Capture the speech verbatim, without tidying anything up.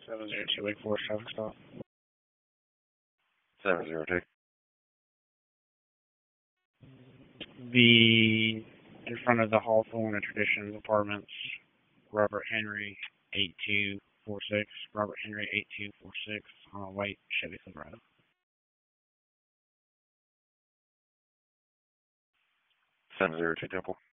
seven zero two eight four, traffic stop. seven zero two. The, in front of the Hawthorne and Traditions Apartments, Robert Henry eight two four six, Robert Henry eight two four six, on a white Chevy Silverado. seven zero two Temple.